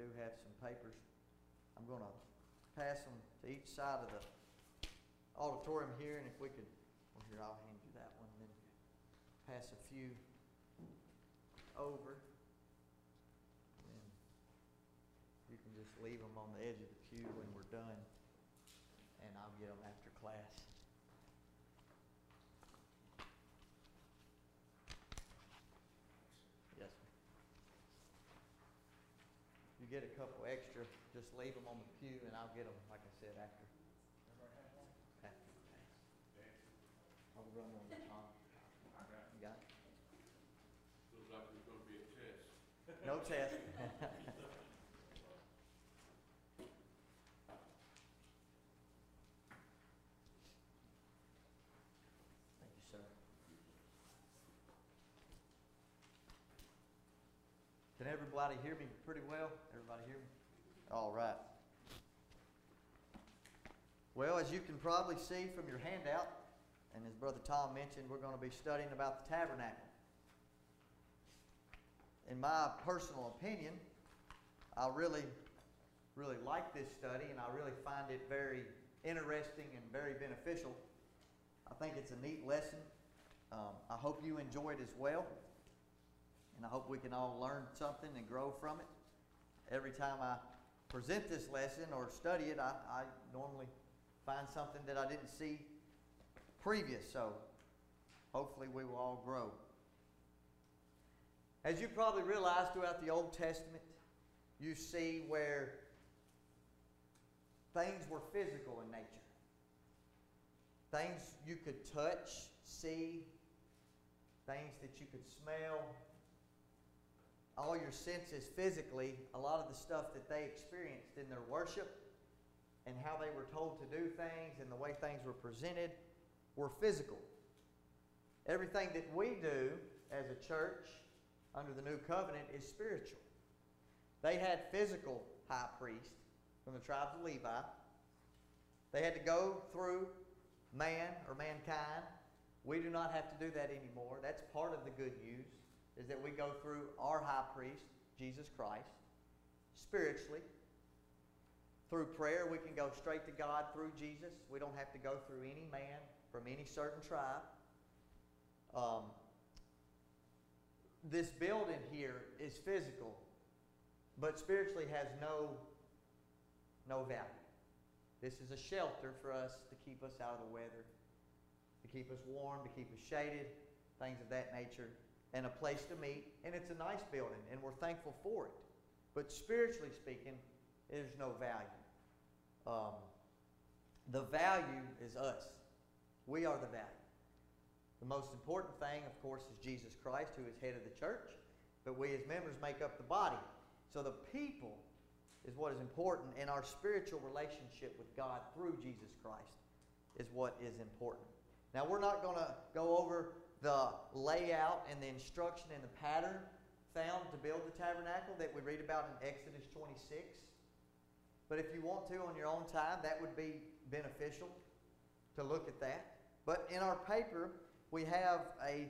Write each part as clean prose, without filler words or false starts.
do have some papers. I'm going to pass them to each side of the auditorium here, and if we could, well, here, I'll hand you that one, and then pass a few over. And you can just leave them on the edge of the pew when we're done, and I'll get them after class. Yes, sir. You get a couple extra, just leave them on the pew, and I'll get them, like I said, after. After class. I'll run on the top. You got it? Looks like there's going to be a test. No test. Thank you, sir. Can everybody hear me pretty well? Everybody hear me? All right. Well, as you can probably see from your handout, and as Brother Tom mentioned, we're going to be studying about the tabernacle. In my personal opinion, I really like this study, and I really find it very interesting and very beneficial. I think it's a neat lesson. I hope you enjoy it as well, and I hope we can all learn something and grow from it. Every time I present this lesson or study it, I normally find something that I didn't see previous, so hopefully we will all grow. As you probably realize, throughout the Old Testament, you see where things were physical in nature. Things you could touch, see, things that you could smell. All your senses physically, a lot of the stuff that they experienced in their worship and how they were told to do things and the way things were presented were physical. Everything that we do as a church under the new covenant is spiritual. They had physical high priests from the tribes of Levi. They had to go through man or mankind. We do not have to do that anymore. That's part of the good news, is that we go through our high priest, Jesus Christ, spiritually. Through prayer, we can go straight to God through Jesus. We don't have to go through any man from any certain tribe. This building here is physical, but spiritually has no value. This is a shelter for us to keep us out of the weather, to keep us warm, to keep us shaded, things of that nature, and a place to meet. And it's a nice building, and we're thankful for it. But spiritually speaking, there's no value. The value is us. We are the value. The most important thing, of course, is Jesus Christ, who is head of the church. But we as members make up the body. So the people is what is important, and our spiritual relationship with God through Jesus Christ is what is important. Now, we're not going to go over the layout and the instruction and the pattern found to build the tabernacle that we read about in Exodus 26. But if you want to on your own time, that would be beneficial to look at that. But in our paper, we have a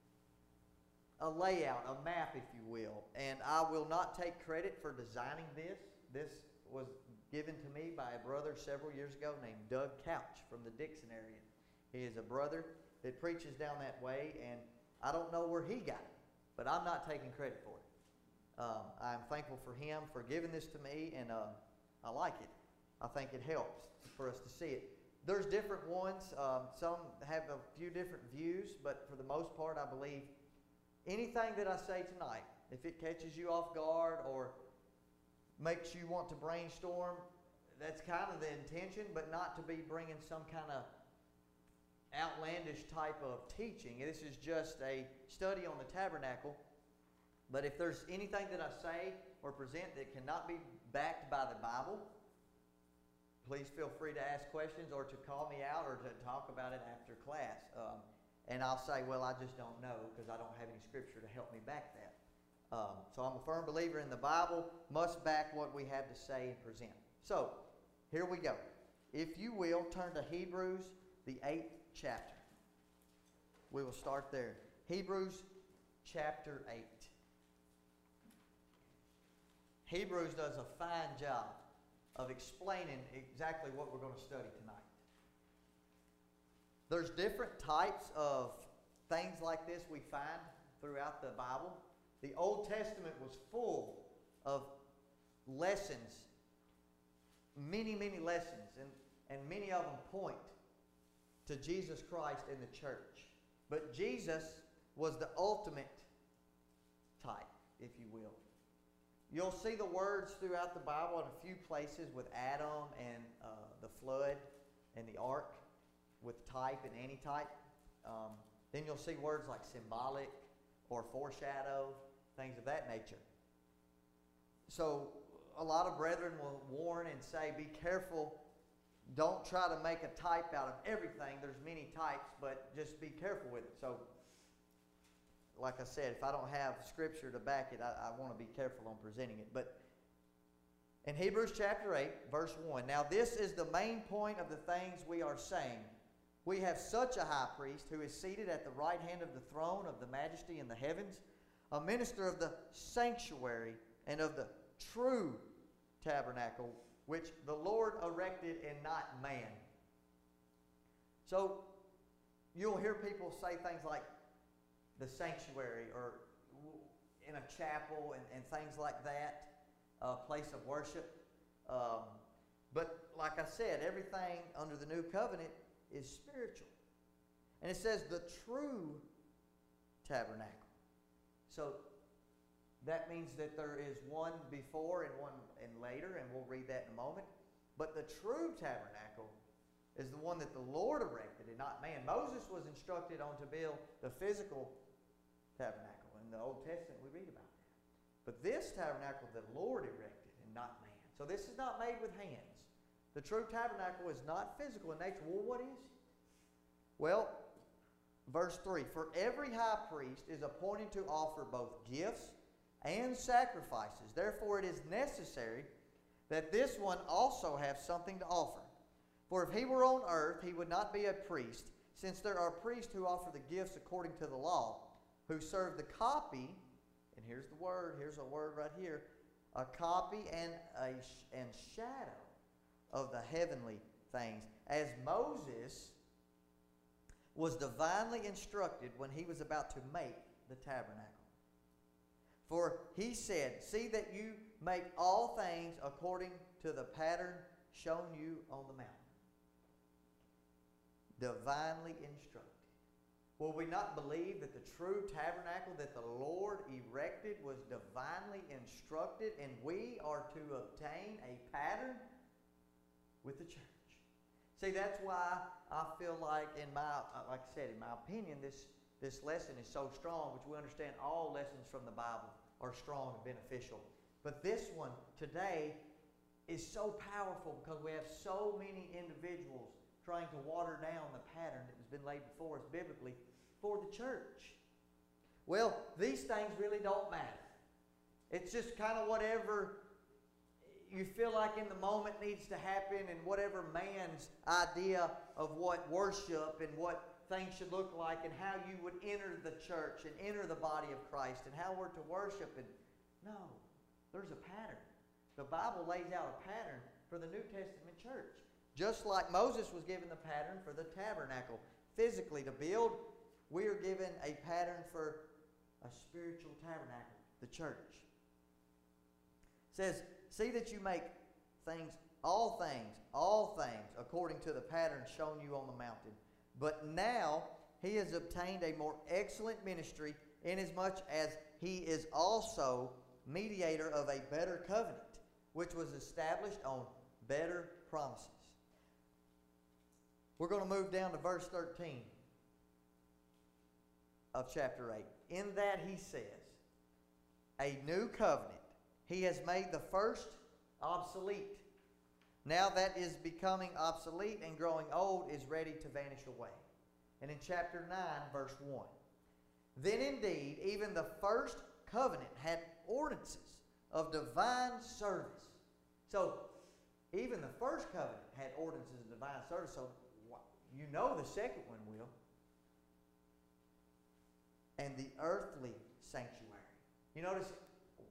layout, a map, if you will. And I will not take credit for designing this. This was given to me by a brother several years ago named Doug Couch from the Dixon area. He is a brother that preaches down that way, and I don't know where he got it, but I'm not taking credit for it. I'm thankful for him for giving this to me, and I like it. I think it helps for us to see it. There's different ones. Some have a few different views, but for the most part, I believe anything that I say tonight, if it catches you off guard or makes you want to brainstorm, that's kind of the intention, but not to be bringing some kind of outlandish type of teaching. This is just a study on the tabernacle. But if there's anything that I say or present that cannot be backed by the Bible, please feel free to ask questions or to call me out or to talk about it after class. And I'll say, well, I just don't know because I don't have any scripture to help me back that. So I'm a firm believer in the Bible must back what we have to say and present. So here we go. If you will, turn to Hebrews, the 8th chapter. We will start there. Hebrews chapter 8. Hebrews does a fine job of explaining exactly what we're going to study tonight. There's different types of things like this we find throughout the Bible. The Old Testament was full of lessons, many, many lessons, and many of them point to Jesus Christ and the church. But Jesus was the ultimate type, if you will. You'll see the words throughout the Bible in a few places with Adam and the flood and the ark with type and antitype. Then you'll see words like symbolic or foreshadow, things of that nature. So a lot of brethren will warn and say, be careful. Don't try to make a type out of everything. There's many types, but just be careful with it. So, like I said, if I don't have Scripture to back it, I want to be careful on presenting it. But in Hebrews chapter 8, verse 1, now this is the main point of the things we are saying. We have such a high priest who is seated at the right hand of the throne of the majesty in the heavens, a minister of the sanctuary and of the true tabernacle, which the Lord erected and not man. So, you'll hear people say things like the sanctuary or in a chapel and things like that, a place of worship. But like I said, everything under the new covenant is spiritual. And it says the true tabernacle. So, that means that there is one before and one and later, and we'll read that in a moment. But the true tabernacle is the one that the Lord erected and not man. Moses was instructed on to build the physical tabernacle. In the Old Testament, we read about that. But this tabernacle the Lord erected and not man. So this is not made with hands. The true tabernacle is not physical in nature. Well, what is it? Well, verse 3, for every high priest is appointed to offer both gifts and sacrifices. Therefore it is necessary that this one also have something to offer. For if he were on earth, he would not be a priest, since there are priests who offer the gifts according to the law, who serve the copy, and here's the word, here's a word right here, a copy and shadow of the heavenly things, as Moses was divinely instructed when he was about to make the tabernacle. For he said, see that you make all things according to the pattern shown you on the mountain. Divinely instructed. Will we not believe that the true tabernacle that the Lord erected was divinely instructed, and we are to obtain a pattern with the church? See, that's why I feel like, like I said, in my opinion, this lesson is so strong, which we understand all lessons from the Bible are strong and beneficial. But this one today is so powerful because we have so many individuals trying to water down the pattern that has been laid before us biblically for the church. Well, these things really don't matter. It's just kind of whatever you feel like in the moment needs to happen, and whatever man's idea of what worship and what things should look like and how you would enter the church and enter the body of Christ and how we're to worship. And no, there's a pattern. The Bible lays out a pattern for the New Testament church. Just like Moses was given the pattern for the tabernacle physically to build, we are given a pattern for a spiritual tabernacle, the church. It says, see that you make all things, according to the pattern shown you on the mountain. But now he has obtained a more excellent ministry, inasmuch as he is also mediator of a better covenant, which was established on better promises. We're going to move down to verse 13 of chapter 8. In that he says, a new covenant. He has made the first obsolete. Now that is becoming obsolete and growing old is ready to vanish away. And in chapter 9, verse 1. Then indeed, even the first covenant had ordinances of divine service. So, even the first covenant had ordinances of divine service. So, you know the second one will. And the earthly sanctuary. You notice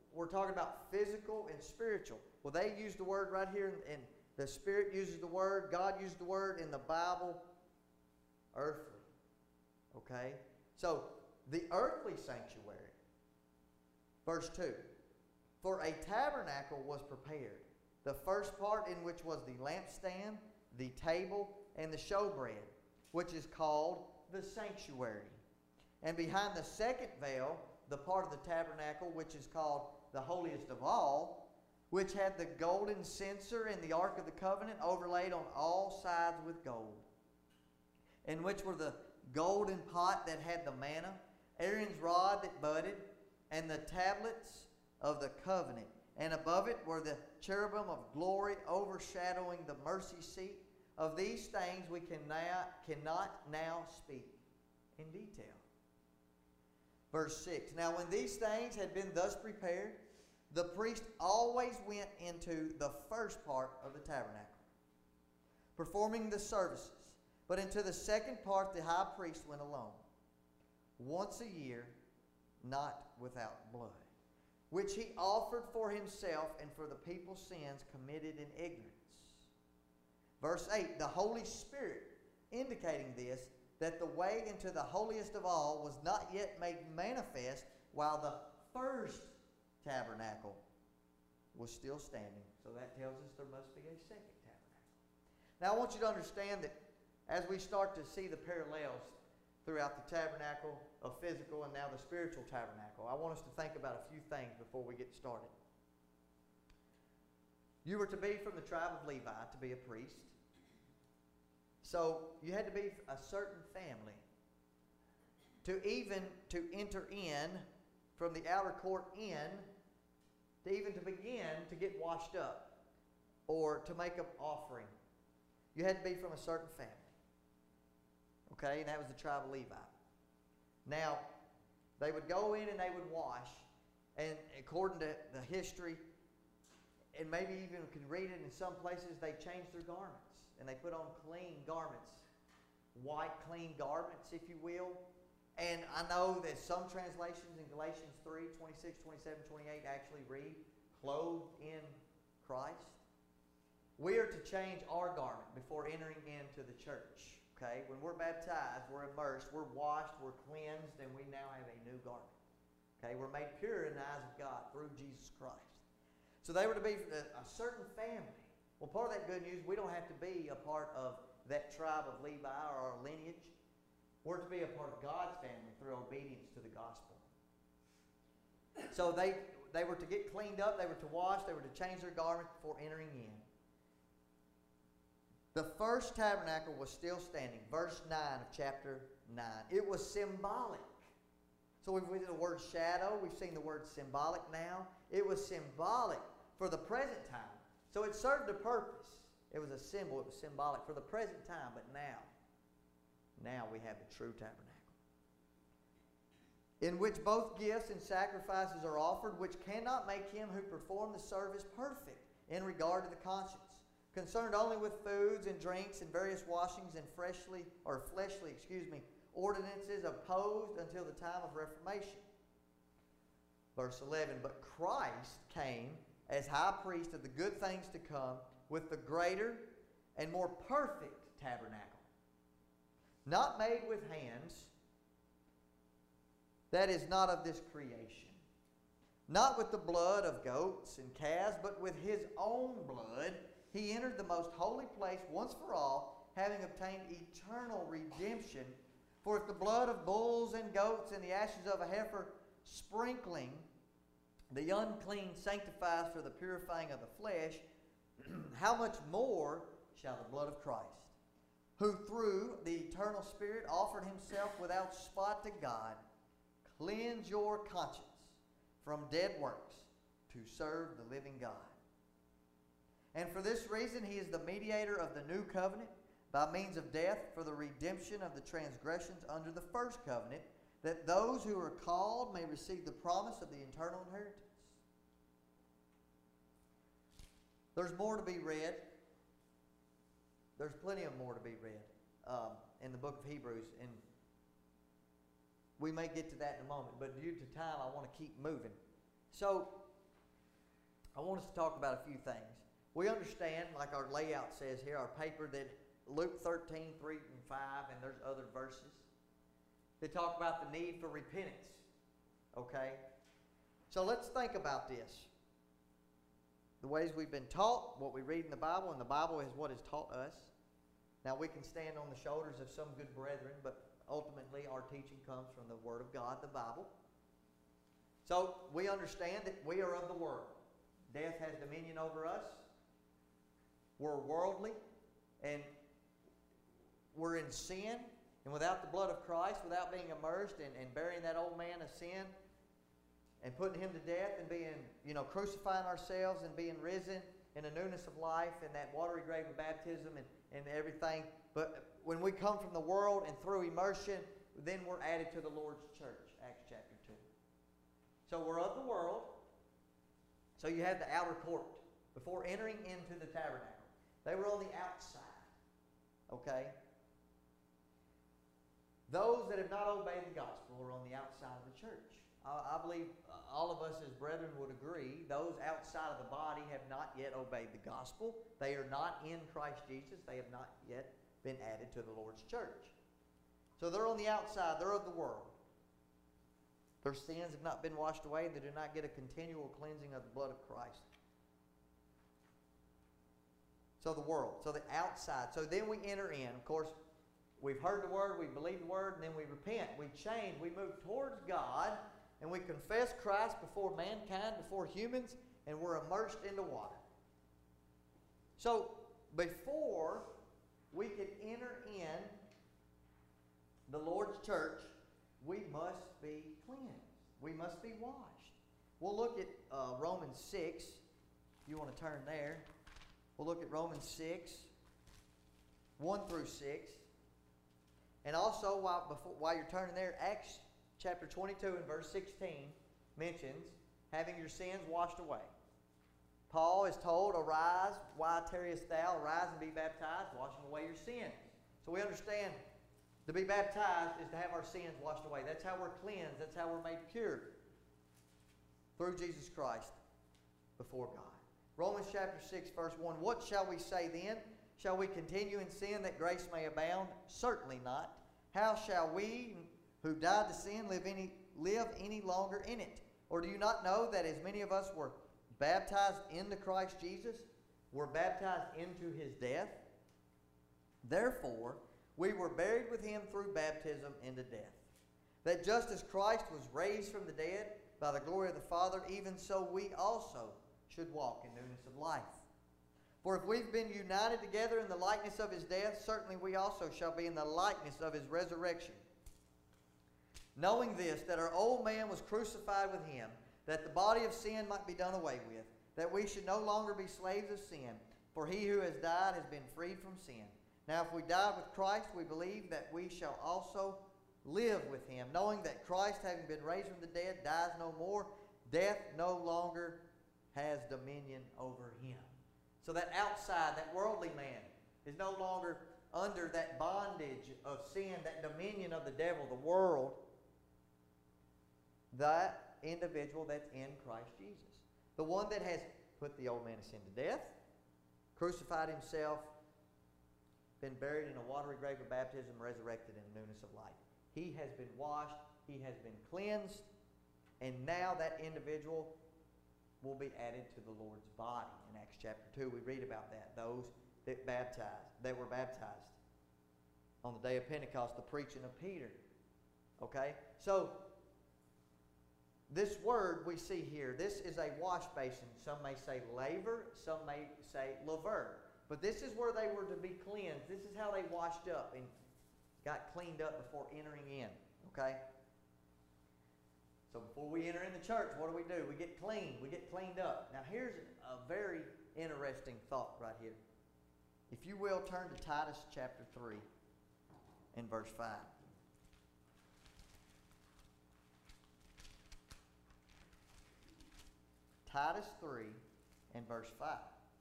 we're talking about physical and spiritual. Well, they use the word right here, and the Spirit uses the word, God uses the word in the Bible, earthly. Okay? So, the earthly sanctuary, verse 2. For a tabernacle was prepared, the first part in which was the lampstand, the table, and the showbread, which is called the sanctuary. And behind the second veil, the part of the tabernacle which is called the holiest of all, which had the golden censer and the ark of the covenant overlaid on all sides with gold, in which were the golden pot that had the manna, Aaron's rod that budded, and the tablets of the covenant. And above it were the cherubim of glory overshadowing the mercy seat. Of these things we cannot now speak in detail. Verse 6. Now when these things had been thus prepared, the priest always went into the first part of the tabernacle, performing the services. But into the second part the high priest went alone, once a year, not without blood, which he offered for himself and for the people's sins committed in ignorance. Verse 8, the Holy Spirit indicating this, that the way into the holiest of all was not yet made manifest while the first tabernacle was still standing. So that tells us there must be a second tabernacle. Now I want you to understand that as we start to see the parallels throughout the tabernacle of physical and now the spiritual tabernacle, I want us to think about a few things before we get started. You were to be from the tribe of Levi to be a priest. So you had to be a certain family to enter in from the outer court in, to begin to get washed up or to make an offering. You had to be from a certain family. Okay, and that was the tribe of Levi. Now, they would go in and they would wash, and according to the history, and maybe even can read it in some places, they changed their garments, and they put on clean garments, white clean garments, if you will. And I know that some translations in Galatians 3, 26, 27, 28 actually read, clothed in Christ. We are to change our garment before entering into the church. Okay, when we're baptized, we're immersed, we're washed, we're cleansed, and we now have a new garment. Okay, we're made pure in the eyes of God through Jesus Christ. So they were to be a certain family. Well, part of that good news, we don't have to be a part of that tribe of Levi or our lineage. We're to be a part of God's family through obedience to the gospel. So they were to get cleaned up, they were to wash, they were to change their garments before entering in. The first tabernacle was still standing. Verse 9 of chapter 9. It was symbolic. So we've seen the word shadow. We've seen the word symbolic now. It was symbolic for the present time. So it served a purpose. It was a symbol. It was symbolic for the present time. But now we have the true tabernacle, in which both gifts and sacrifices are offered, which cannot make him who performed the service perfect in regard to the conscience, concerned only with foods and drinks and various washings and fleshly ordinances opposed until the time of Reformation. Verse 11, but Christ came as high priest of the good things to come with the greater and more perfect tabernacle, not made with hands, that is not of this creation, not with the blood of goats and calves, but with his own blood he entered the most holy place once for all, having obtained eternal redemption. For if the blood of bulls and goats and the ashes of a heifer sprinkling the unclean sanctifies for the purifying of the flesh, how much more shall the blood of Christ, who through the eternal Spirit offered himself without spot to God, cleanse your conscience from dead works to serve the living God. And for this reason he is the mediator of the new covenant, by means of death for the redemption of the transgressions under the first covenant, that those who are called may receive the promise of the eternal inheritance. There's more to be read. There's plenty of more to be read in the book of Hebrews, and we may get to that in a moment, but due to time I want to keep moving. So I want us to talk about a few things. We understand, like our layout says here, our paper, that Luke 13, 3 and 5, and there's other verses that talk about the need for repentance. Okay? So let's think about this. The ways we've been taught, what we read in the Bible, and the Bible is what is taught us. Now we can stand on the shoulders of some good brethren, but ultimately our teaching comes from the Word of God, the Bible. So we understand that we are of the world. Death has dominion over us. We're worldly, and we're in sin. And without the blood of Christ, without being immersed and burying that old man of sin, and putting him to death and being, crucifying ourselves and being risen in a newness of life and that watery grave of baptism and everything. But when we come from the world and through immersion, then we're added to the Lord's church, Acts chapter 2. So we're of the world. So you have the outer court before entering into the tabernacle. They were on the outside. Okay? Those that have not obeyed the gospel are on the outside of the church. I believe all of us as brethren would agree, those outside of the body have not yet obeyed the gospel. They are not in Christ Jesus. They have not yet been added to the Lord's church. So they're on the outside. They're of the world. Their sins have not been washed away. They do not get a continual cleansing of the blood of Christ. So the world. So the outside. So then we enter in. Of course, we've heard the word, we believe the word, and then we repent. We change. We move towards God. And we confess Christ before mankind, before humans, and we're immersed into water. So, before we can enter in the Lord's church, we must be cleansed. We must be washed. We'll look at Romans 6, if you want to turn there. We'll look at Romans 6, 1 through 6. And also, while you're turning there, Acts chapter 22 and verse 16 mentions having your sins washed away. Paul is told, "Arise, why tarriest thou? Arise and be baptized, washing away your sins." So we understand to be baptized is to have our sins washed away. That's how we're cleansed. That's how we're made pure. Through Jesus Christ before God. Romans chapter 6 verse 1. What shall we say then? Shall we continue in sin that grace may abound? Certainly not. How shall we who died to sin live any longer in it? Or do you not know that as many of us were baptized into Christ Jesus, were baptized into his death? Therefore, we were buried with him through baptism into death, that just as Christ was raised from the dead by the glory of the Father, even so we also should walk in newness of life. For if we've been united together in the likeness of his death, certainly we also shall be in the likeness of his resurrection. Knowing this, that our old man was crucified with him, that the body of sin might be done away with, that we should no longer be slaves of sin, for he who has died has been freed from sin. Now if we died with Christ, we believe that we shall also live with him, knowing that Christ, having been raised from the dead, dies no more. Death no longer has dominion over him. So that outside, that worldly man, is no longer under that bondage of sin, that dominion of the devil, the world. That individual that's in Christ Jesus. The one that has put the old man of sin to death, crucified himself, been buried in a watery grave of baptism, resurrected in the newness of life. He has been washed, he has been cleansed, and now that individual will be added to the Lord's body. In Acts chapter 2, we read about that. Those that were baptized on the day of Pentecost, the preaching of Peter. Okay? So, this word we see here, this is a wash basin. Some may say laver, some may say laver. But this is where they were to be cleansed. This is how they washed up and got cleaned up before entering in. Okay? So before we enter in the church, what do? We get clean. We get cleaned up. Now here's a very interesting thought right here. If you will, turn to Titus chapter 3 and verse 5. Titus 3 and verse 5.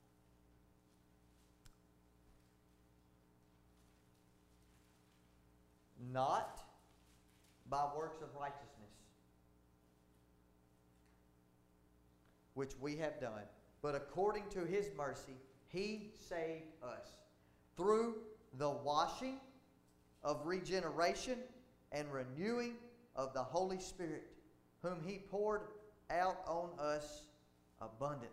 Not by works of righteousness, which we have done, but according to His mercy, He saved us through the washing of regeneration and renewing of the Holy Spirit, whom He poured out on us abundantly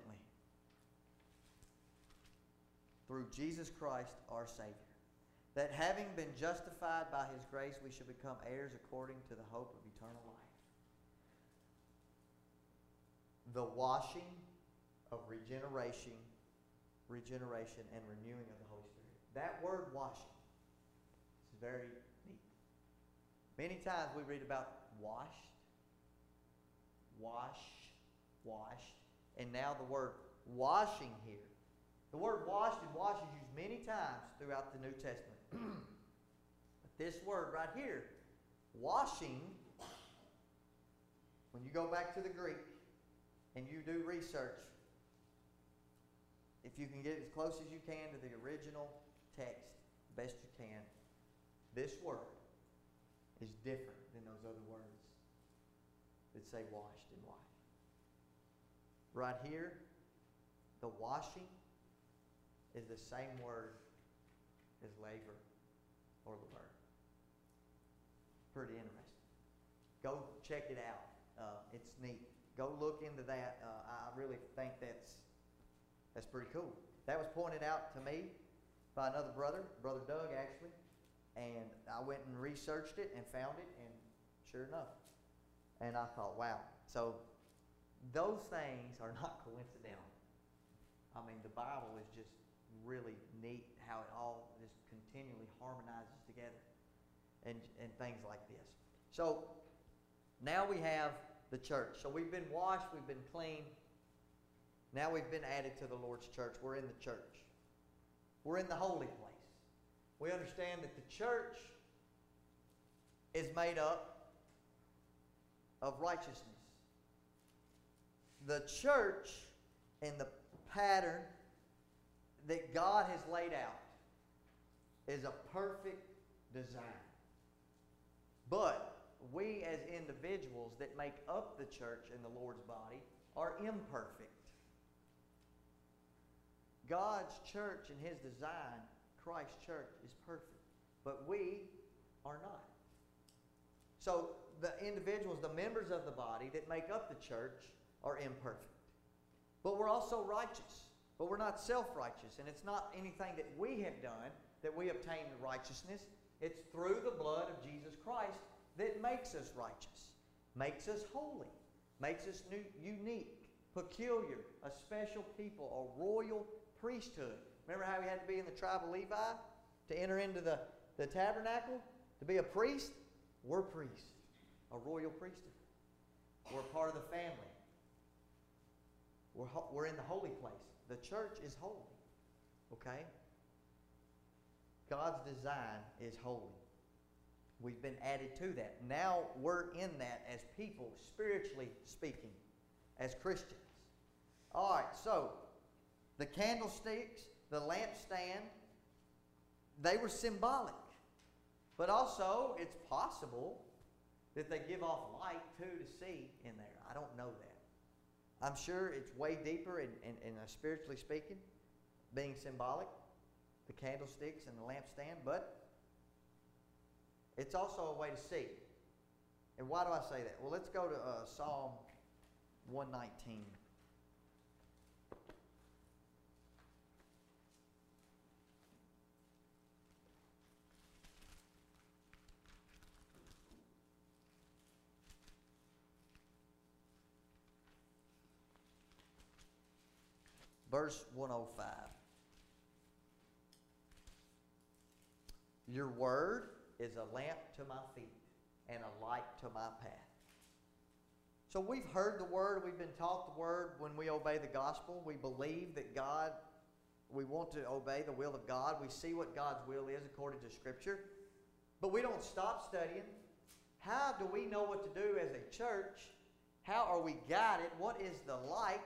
through Jesus Christ our Savior, that having been justified by His grace, we should become heirs according to the hope of eternal life. The washing of regeneration and renewing of the Holy Spirit. That word washing is very neat. Many times we read about washed, and now the word washing here. The word washed and wash is used many times throughout the New Testament. But this word right here, washing, when you go back to the Greek and you do research, if you can get as close as you can to the original text, best you can, this word is different than those other words that say washed and white. Right here, the washing is the same word as laver or laver. Pretty interesting. Go check it out. It's neat. Go look into that. I really think that's pretty cool. That was pointed out to me by another brother, Brother Doug actually, and I went and researched it and found it, and sure enough. And I thought, wow. So those things are not coincidental. I mean, the Bible is just really neat how it all just continually harmonizes together and things like this. So now we have the church. So we've been washed, we've been clean. Now we've been added to the Lord's church. We're in the church. We're in the holy place. We understand that the church is made up of righteousness. The church and the pattern that God has laid out is a perfect design. But we as individuals that make up the church and the Lord's body are imperfect. God's church and His design, Christ's church, is perfect. But we are not. So the individuals, the members of the body that make up the church are imperfect. But we're also righteous. But we're not self-righteous. And it's not anything that we have done that we obtain the righteousness. It's through the blood of Jesus Christ that makes us righteous, makes us holy, makes us unique, peculiar, a special people, a royal priesthood. Remember how we had to be in the tribe of Levi to enter into the tabernacle? To be a priest? We're priests, a royal priesthood. We're part of the family. We're in the holy place. The church is holy. Okay? God's design is holy. We've been added to that. Now we're in that as people, spiritually speaking, as Christians. All right, so the candlesticks, the lampstand, they were symbolic. But also, it's possible that they give off light too to see in there. I don't know that. I'm sure it's way deeper in spiritually speaking, being symbolic, the candlesticks and the lampstand, but it's also a way to see. And why do I say that? Well, let's go to Psalm 119. Verse 105. Your word is a lamp to my feet and a light to my path. So we've heard the word, we've been taught the word when we obey the gospel. We believe that God, we want to obey the will of God. We see what God's will is according to Scripture. But we don't stop studying. How do we know what to do as a church? How are we guided? What is the light?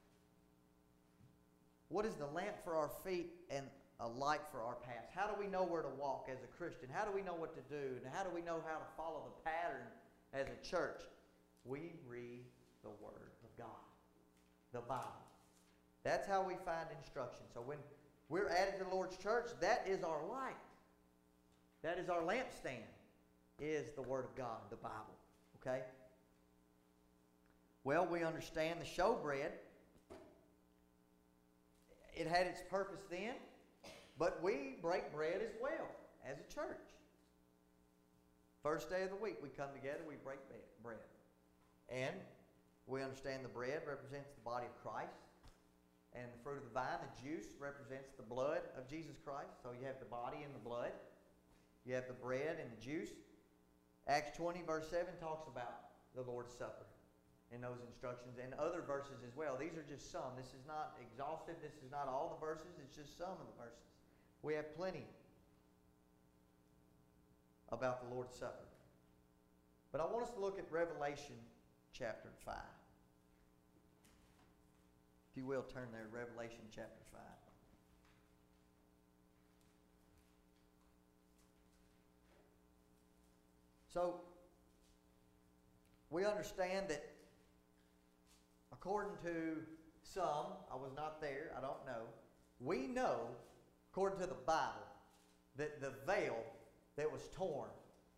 What is the lamp for our feet and a light for our path? How do we know where to walk as a Christian? How do we know what to do? And how do we know how to follow the pattern as a church? We read the Word of God, the Bible. That's how we find instruction. So when we're added to the Lord's church, that is our light. That is our lampstand, is the Word of God, the Bible. Okay? Well, we understand the showbread. It had its purpose then, but we break bread as well as a church. First day of the week, we come together, we break bread. And we understand the bread represents the body of Christ. And the fruit of the vine, the juice, represents the blood of Jesus Christ. So you have the body and the blood. You have the bread and the juice. Acts 20, verse 7 talks about the Lord's Supper in those instructions, and other verses as well. These are just some. This is not exhaustive. This is not all the verses. It's just some of the verses. We have plenty about the Lord's Supper. But I want us to look at Revelation chapter 5. If you will, turn there, Revelation chapter 5. So, we understand that according to some, I was not there, I don't know, we know, according to the Bible, that the veil that was torn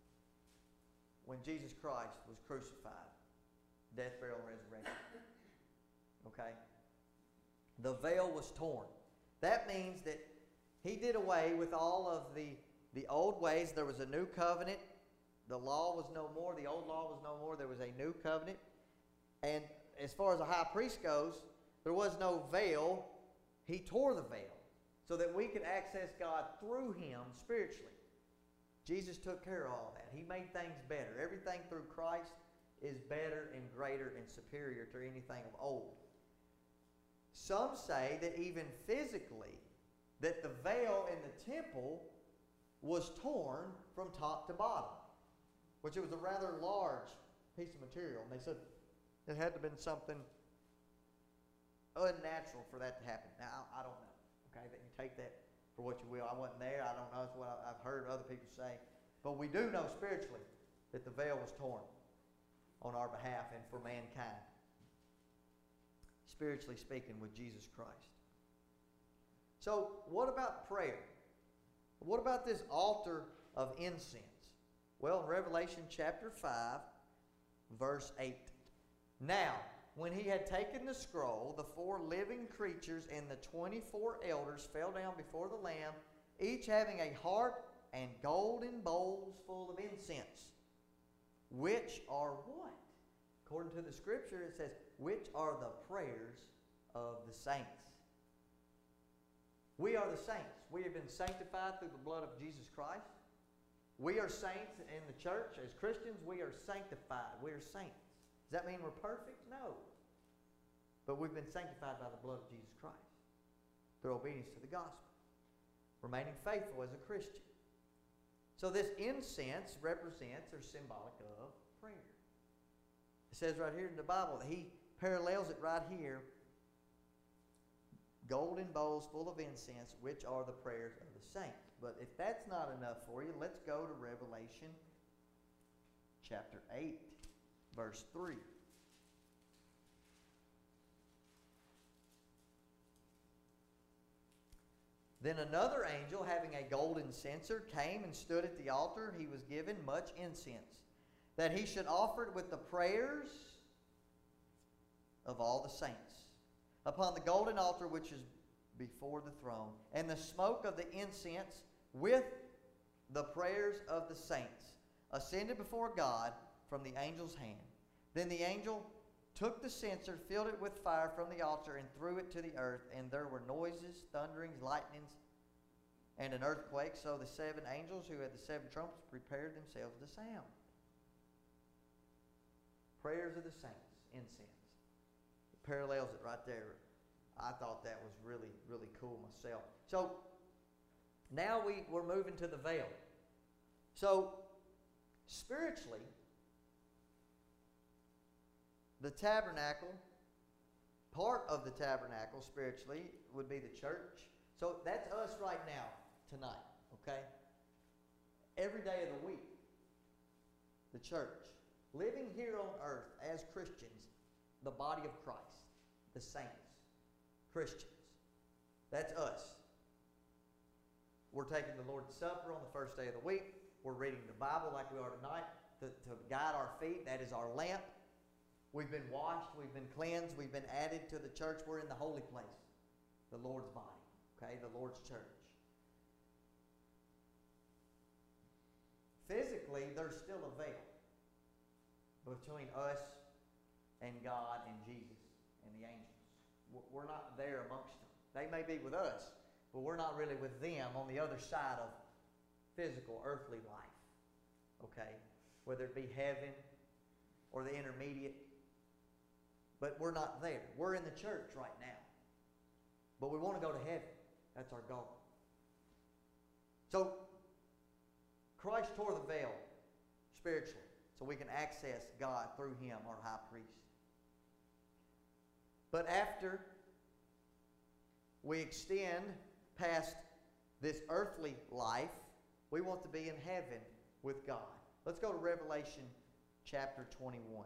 when Jesus Christ was crucified, death, burial, and resurrection. Okay? The veil was torn. That means that He did away with all of the old ways. There was a new covenant. The law was no more. The old law was no more. There was a new covenant. And as far as a high priest goes, there was no veil. He tore the veil so that we could access God through Him spiritually. Jesus took care of all that. He made things better. Everything through Christ is better and greater and superior to anything of old. Some say that even physically, that the veil in the temple was torn from top to bottom, which it was a rather large piece of material. And they said it had to have been something unnatural for that to happen. Now, I don't know. Okay, that you take that for what you will. I wasn't there. I don't know. It's what I've heard other people say. But we do know spiritually that the veil was torn on our behalf and for mankind. Spiritually speaking, with Jesus Christ. So, what about prayer? What about this altar of incense? Well, in Revelation chapter 5, verse 8. Now, when he had taken the scroll, the 4 living creatures and the 24 elders fell down before the Lamb, each having a harp and golden bowls full of incense, which are what? According to the Scripture, it says, which are the prayers of the saints. We are the saints. We have been sanctified through the blood of Jesus Christ. We are saints in the church. As Christians, we are sanctified. We are saints. Does that mean we're perfect? No. But we've been sanctified by the blood of Jesus Christ through obedience to the gospel, remaining faithful as a Christian. So this incense represents or symbolic of prayer. It says right here in the Bible, he parallels it right here. Golden bowls full of incense, which are the prayers of the saints. But if that's not enough for you, let's go to Revelation chapter 8, verse 3. Then another angel, having a golden censer, came and stood at the altar. He was given much incense, that he should offer it with the prayers of all the saints upon the golden altar which is before the throne. And the smoke of the incense with the prayers of the saints ascended before God from the angel's hand. Then the angel took the censer, filled it with fire from the altar, and threw it to the earth. And there were noises, thunderings, lightnings, and an earthquake. So the 7 angels who had the 7 trumpets prepared themselves to sound. Prayers of the saints, incense. It parallels it right there. I thought that was really, really cool myself. So now we're moving to the veil. So spiritually, the tabernacle, part of the tabernacle spiritually would be the church. So that's us right now, tonight, okay? Every day of the week, the church. Living here on earth as Christians, the body of Christ, the saints. Christians. That's us. We're taking the Lord's Supper on the first day of the week. We're reading the Bible like we are tonight to guide our feet. That is our lamp. We've been washed. We've been cleansed. We've been added to the church. We're in the holy place, the Lord's body, okay, the Lord's church. Physically, there's still a veil between us and God and Jesus and the angels. We're not there amongst them. They may be with us, but we're not really with them on the other side of physical, earthly life. Okay? Whether it be heaven or the intermediate. But we're not there. We're in the church right now. But we want to go to heaven. That's our goal. So, Christ tore the veil spiritually so we can access God through Him, our high priest. But after we extend past this earthly life, we want to be in heaven with God. Let's go to Revelation chapter 21.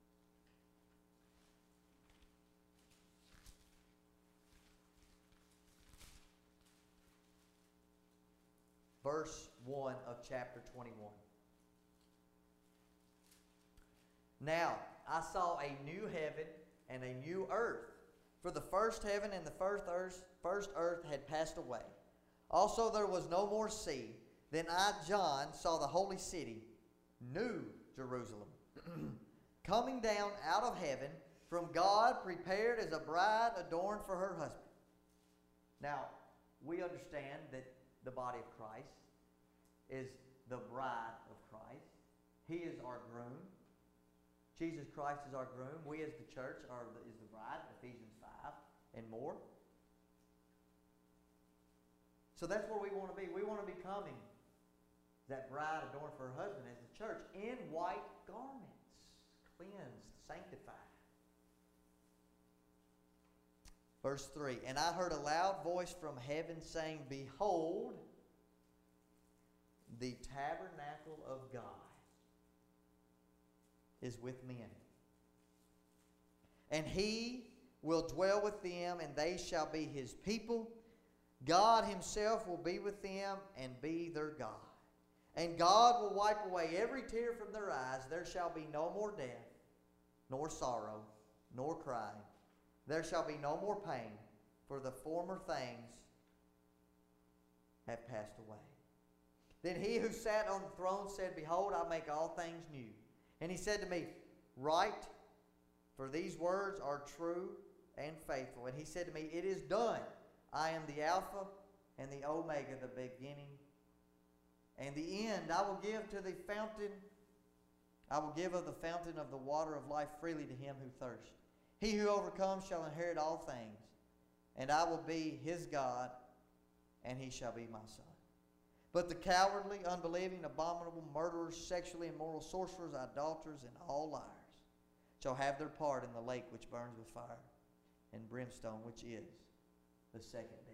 Verse 1 of chapter 21. Now, I saw a new heaven and a new earth. For the first heaven and the first earth had passed away. Also there was no more sea. Then I, John, saw the holy city, New Jerusalem, coming down out of heaven from God, prepared as a bride adorned for her husband. Now, we understand that the body of Christ is the bride of Christ. He is our groom. Jesus Christ is our groom. We as the church is the bride, Ephesians 5 and more. So that's where we want to be. We want to be becoming that bride adorned for her husband as the church in white garments, cleansed, sanctified. Verse 3, and I heard a loud voice from heaven saying, behold, the tabernacle of God is with men. And He will dwell with them, and they shall be His people. God Himself will be with them and be their God. And God will wipe away every tear from their eyes. There shall be no more death, nor sorrow, nor crying. There shall be no more pain, for the former things have passed away. Then He who sat on the throne said, behold, I make all things new. And He said to me, write, for these words are true and faithful. And He said to me, it is done. I am the Alpha and the Omega, the beginning and the end. I will give to the fountain, I will give of the fountain of the water of life freely to him who thirsts. He who overcomes shall inherit all things, and I will be his God, and he shall be my son. But the cowardly, unbelieving, abominable, murderers, sexually immoral, sorcerers, idolaters, and all liars shall have their part in the lake which burns with fire and brimstone, which is the second death.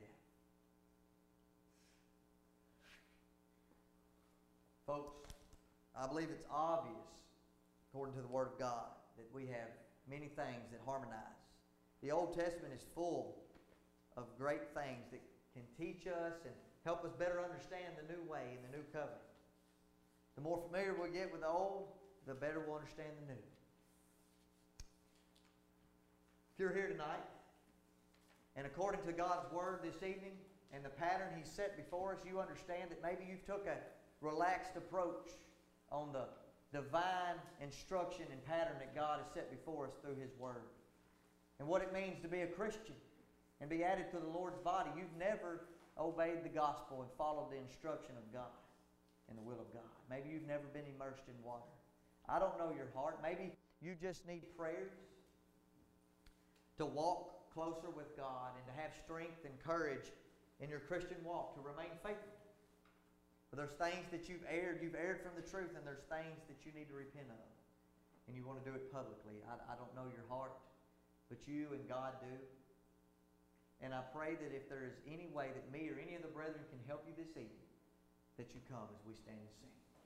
Folks, I believe it's obvious, according to the Word of God, that we have many things that harmonize. The Old Testament is full of great things that can teach us and help us better understand the new way and the new covenant. The more familiar we get with the old, the better we'll understand the new. If you're here tonight, and according to God's Word this evening and the pattern He set before us, you understand that maybe you've took a relaxed approach on the divine instruction and pattern that God has set before us through His Word. And what it means to be a Christian and be added to the Lord's body. You've never obeyed the gospel and followed the instruction of God and the will of God. Maybe you've never been immersed in water. I don't know your heart. Maybe you just need prayers to walk closer with God and to have strength and courage in your Christian walk, to remain faithful. But there's things that you've erred from the truth, and there's things that you need to repent of. And you want to do it publicly. I don't know your heart, but you and God do. And I pray that if there is any way that me or any of the brethren can help you this evening, that you come as we stand and sing.